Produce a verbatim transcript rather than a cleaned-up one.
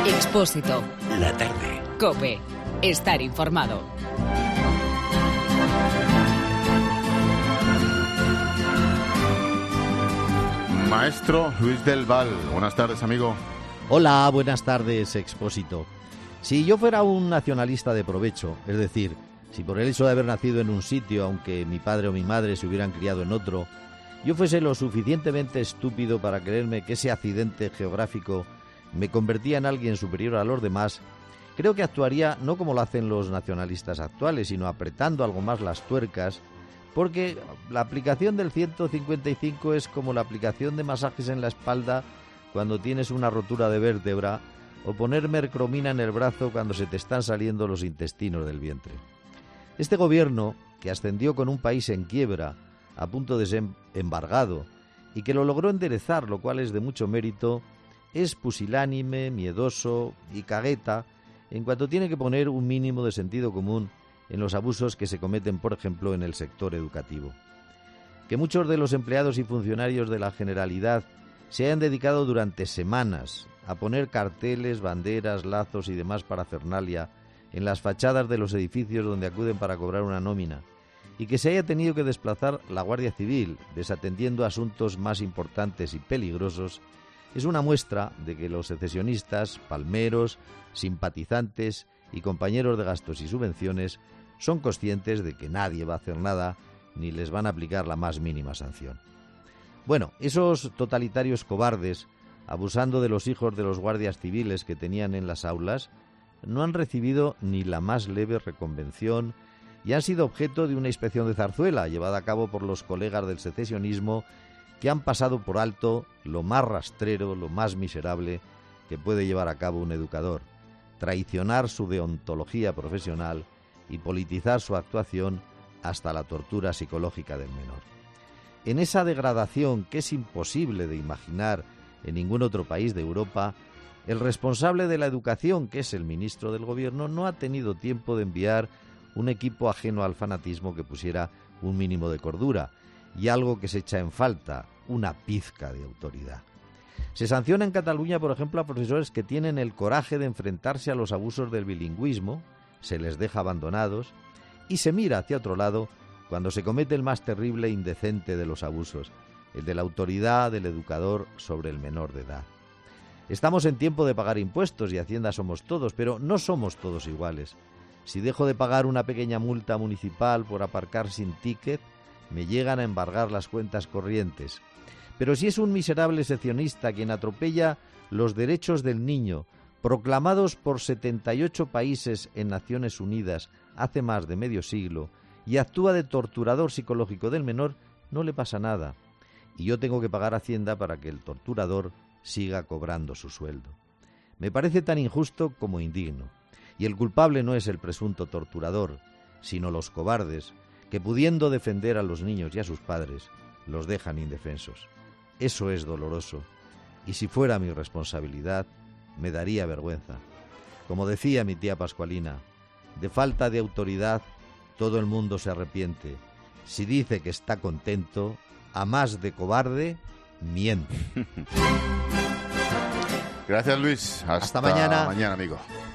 Expósito. La tarde. COPE. Estar informado. Maestro Luis del Val, buenas tardes, amigo. Hola, buenas tardes, Expósito. Si yo fuera un nacionalista de provecho, es decir, si por el hecho de haber nacido en un sitio, aunque mi padre o mi madre se hubieran criado en otro, yo fuese lo suficientemente estúpido para creerme que ese accidente geográfico me convertía en alguien superior a los demás, creo que actuaría no como lo hacen los nacionalistas actuales, sino apretando algo más las tuercas, porque la aplicación del ciento cincuenta y cinco es como la aplicación de masajes en la espalda cuando tienes una rotura de vértebra o poner mercromina en el brazo cuando se te están saliendo los intestinos del vientre. Este gobierno, que ascendió con un país en quiebra, a punto de ser embargado, y que lo logró enderezar, lo cual es de mucho mérito, es pusilánime, miedoso y cagueta en cuanto tiene que poner un mínimo de sentido común en los abusos que se cometen, por ejemplo, en el sector educativo. Que muchos de los empleados y funcionarios de la Generalidad se hayan dedicado durante semanas a poner carteles, banderas, lazos y demás parafernalia en las fachadas de los edificios donde acuden para cobrar una nómina, y que se haya tenido que desplazar la Guardia Civil desatendiendo asuntos más importantes y peligrosos, es una muestra de que los secesionistas, palmeros, simpatizantes y compañeros de gastos y subvenciones son conscientes de que nadie va a hacer nada ni les van a aplicar la más mínima sanción. Bueno, esos totalitarios cobardes, abusando de los hijos de los guardias civiles que tenían en las aulas, no han recibido ni la más leve reconvención y han sido objeto de una inspección de Zarzuela llevada a cabo por los colegas del secesionismo que han pasado por alto lo más rastrero, lo más miserable que puede llevar a cabo un educador: traicionar su deontología profesional y politizar su actuación hasta la tortura psicológica del menor. En esa degradación que es imposible de imaginar en ningún otro país de Europa, el responsable de la educación, que es el ministro del gobierno, no ha tenido tiempo de enviar un equipo ajeno al fanatismo que pusiera un mínimo de cordura y algo que se echa en falta, una pizca de autoridad. Se sanciona en Cataluña, por ejemplo, a profesores que tienen el coraje de enfrentarse a los abusos del bilingüismo, se les deja abandonados y se mira hacia otro lado cuando se comete el más terrible e indecente de los abusos, el de la autoridad del educador sobre el menor de edad. Estamos en tiempo de pagar impuestos y Hacienda somos todos, pero no somos todos iguales. Si dejo de pagar una pequeña multa municipal por aparcar sin ticket, me llegan a embargar las cuentas corrientes. Pero si es un miserable seccionista quien atropella los derechos del niño, proclamados por setenta y ocho países en Naciones Unidas hace más de medio siglo, y actúa de torturador psicológico del menor, no le pasa nada. Y yo tengo que pagar Hacienda para que el torturador siga cobrando su sueldo. Me parece tan injusto como indigno. Y el culpable no es el presunto torturador, sino los cobardes, que pudiendo defender a los niños y a sus padres, los dejan indefensos. Eso es doloroso, y si fuera mi responsabilidad, me daría vergüenza. Como decía mi tía Pascualina, de falta de autoridad todo el mundo se arrepiente. Si dice que está contento, a más de cobarde, miente. Gracias, Luis. Hasta, Hasta mañana. mañana, amigo.